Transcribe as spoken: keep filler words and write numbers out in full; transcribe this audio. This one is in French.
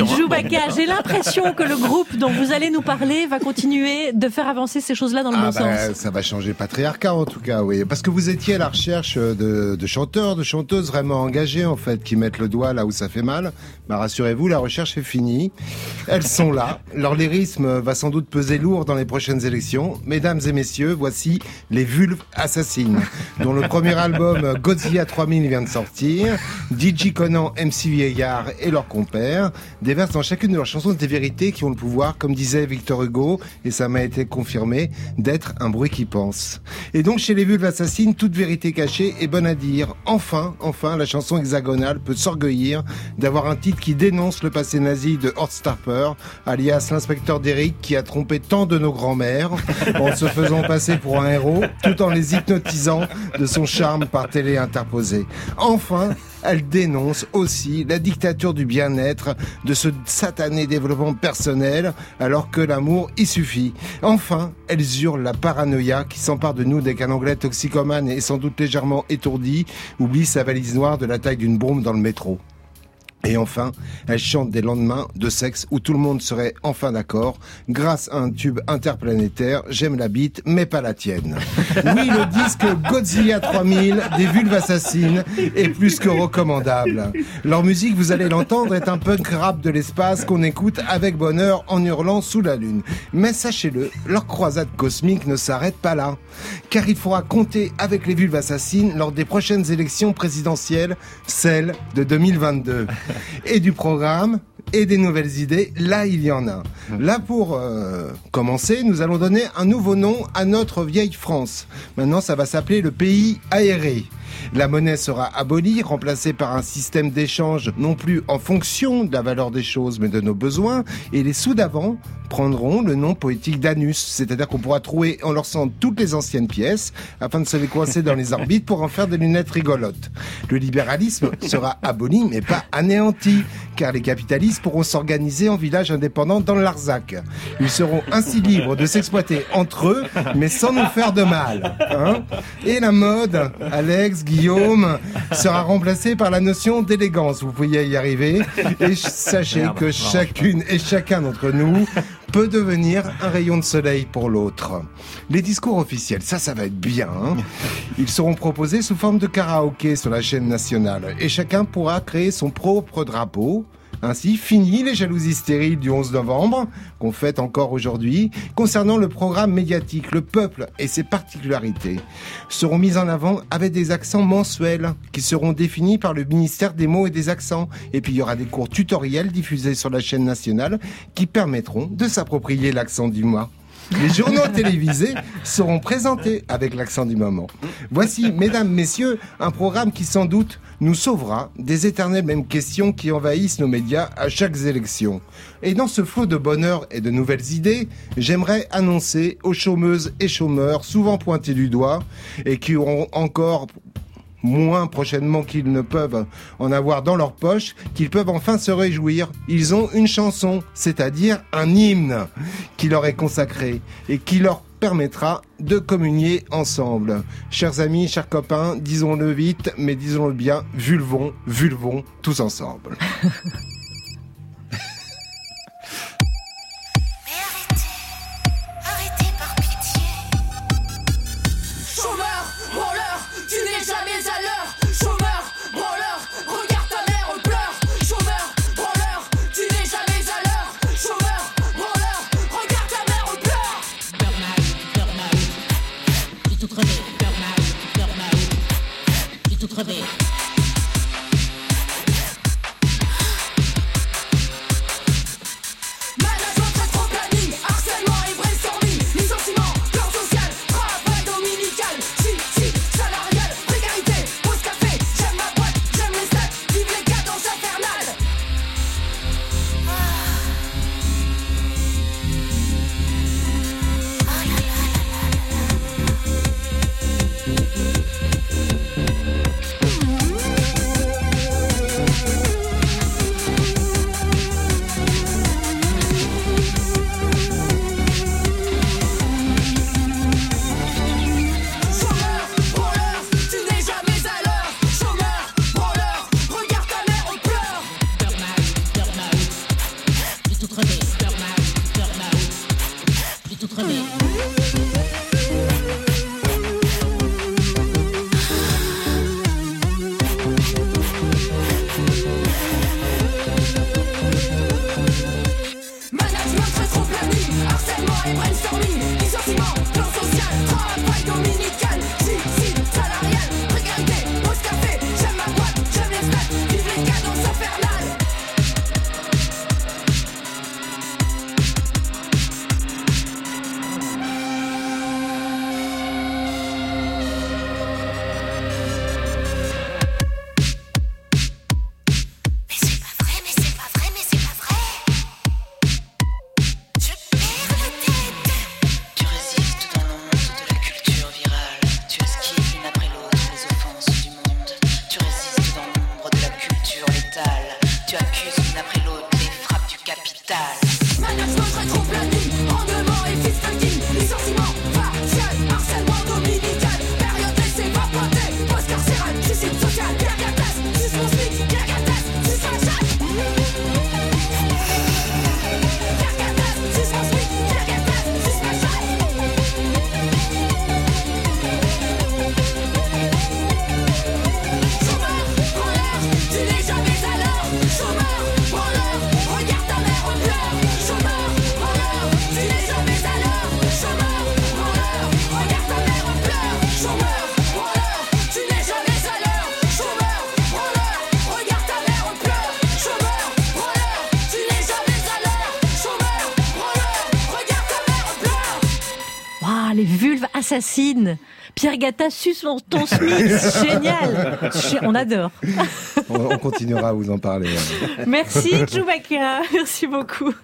question. Hein. Chewbacca, j'ai l'impression que le groupe dont vous allez nous parler va continuer de faire avancer ces choses-là dans le ah bon bah, sens. Ça va changer patriarcat en tout cas, oui. Parce que vous étiez à la recherche de, de chanteurs, de chanteuses vraiment engagés en fait, qui mettent le doigt là où ça fait mal. Bah rassurez-vous, la recherche est finie. Elles sont là. Leur lyrisme va sans doute peser lourd dans les prochaines élections. Mesdames et messieurs, voici les Vulves Assassines, dont le premier album Godzilla trois mille vient de sortir. D J Conan, M C Vieillard et leurs compères déversent dans chacune de leurs chansons des vérités qui ont le pouvoir, comme disait Victor Hugo, et ça m'a été confirmé, d'être un bruit qui pense. Et donc chez les Vulves Assassines, toute vérité cachée est bonne à dire. Enfin, enfin, la chanson hexagonale peut s'orgueillir d'avoir un titre qui dénonce le passé nazi de Horst Starper, alias l'inspecteur d'Eric, qui a trompé tant de nos grands-mères en se faisant passer pour un héros, tout en les hypnotisant de son charme par télé interposée. Enfin, elle dénonce aussi la dictature du bien-être, de ce satané développement personnel, alors que l'amour y suffit. Enfin, elle hurle la paranoïa qui s'empare de nous dès qu'un Anglais toxicomane et sans doute légèrement étourdi oublie sa valise noire de la taille d'une brume dans le métro. Et enfin, elle chante des lendemains de sexe où tout le monde serait enfin d'accord, grâce à un tube interplanétaire, j'aime la bite, mais pas la tienne. Oui, le disque Godzilla trois mille des Vulves Assassines est plus que recommandable. Leur musique, vous allez l'entendre, est un punk rap de l'espace qu'on écoute avec bonheur en hurlant sous la lune. Mais sachez-le, leur croisade cosmique ne s'arrête pas là. Car il faudra compter avec les Vulves Assassines lors des prochaines élections présidentielles, celles de deux mille vingt-deux. Et du programme et des nouvelles idées, là il y en a. Là pour euh, commencer, nous allons donner un nouveau nom à notre vieille France. Maintenant ça va s'appeler le pays aéré. La monnaie sera abolie, remplacée par un système d'échange non plus en fonction de la valeur des choses, mais de nos besoins. Et les sous d'avant prendront le nom poétique d'anus, c'est-à-dire qu'on pourra trouver en leur centre toutes les anciennes pièces afin de se les coincer dans les orbites pour en faire des lunettes rigolotes. Le libéralisme sera aboli, mais pas anéanti, car les capitalistes pourront s'organiser en villages indépendants dans le Larzac. Ils seront ainsi libres de s'exploiter entre eux, mais sans nous faire de mal. Hein ? Et la mode, Alex, Guillaume, sera remplacée par la notion d'élégance. Vous pourriez y arriver. Et sachez Merde, que non, chacune et chacun d'entre nous peut devenir un rayon de soleil pour l'autre. Les discours officiels, ça, ça va être bien. Hein. Ils seront proposés sous forme de karaoké sur la chaîne nationale. Et chacun pourra créer son propre drapeau. Ainsi, fini les jalousies stériles du onze novembre, qu'on fête encore aujourd'hui. Concernant le programme médiatique, le peuple et ses particularités seront mis en avant avec des accents mensuels qui seront définis par le ministère des mots et des accents. Et puis il y aura des cours tutoriels diffusés sur la chaîne nationale qui permettront de s'approprier l'accent du mois. Les journaux télévisés seront présentés avec l'accent du moment. Voici, mesdames, messieurs, un programme qui sans doute nous sauvera des éternelles mêmes questions qui envahissent nos médias à chaque élection. Et dans ce flot de bonheur et de nouvelles idées, j'aimerais annoncer aux chômeuses et chômeurs souvent pointés du doigt et qui auront encore moins prochainement qu'ils ne peuvent en avoir dans leur poche, qu'ils peuvent enfin se réjouir. Ils ont une chanson, c'est-à-dire un hymne qui leur est consacré et qui leur permettra de communier ensemble. Chers amis, chers copains, disons-le vite, mais disons-le bien, vulvons, vulvons, tous ensemble. très bien. Management, rétro-planning, harcèlement et brainstorming, licenciement, plan social, travail dominical, suicide salarial, précarité, pause café, j'aime ma boîte, j'aime les stats, vive les cadences infernales. Mais c'est pas vrai, mais c'est pas vrai, mais c'est pas vrai. Je perds la tête. Tu résistes dans le monde de la culture virale. Tu esquives l'une après l'autre les offenses du monde. Tu résistes dans l'ombre de la culture létale. Tu accuses l'une après l'autre les frappes du capital. Management, rétro-planning, rendement et fist-fucking, licenciement, facial, harcèlement dominical, période d'essai, va pointer, pause carcérale, suicide social, cagatas, suspens smic, cagatas, suspens chat. Cagatas, suspens smic, cagatas, suspens chat. Chômeur, branleur, tu n'es jamais à l'heure. Chômeur, branleur, regarde ta mère en pleurs. Chômeur, branleur, tu n'es jamais à l'heure. Chômeur, branleur, regarde ta mère en pleurs. Chômeur, branleur, tu n'es jamais à l'heure. Chômeur, branleur, regarde ta mère en pleurs. Chômeur, branleur, tu n'es jamais à l'heure. Chômeur, branleur, regarde ta mère en pleurs. Waouh, les vulves assassines. Pierre Gattaz suce mon ton Smith. Génial. On adore. On, on continuera à vous en parler. Merci, Chewbacca. Merci beaucoup.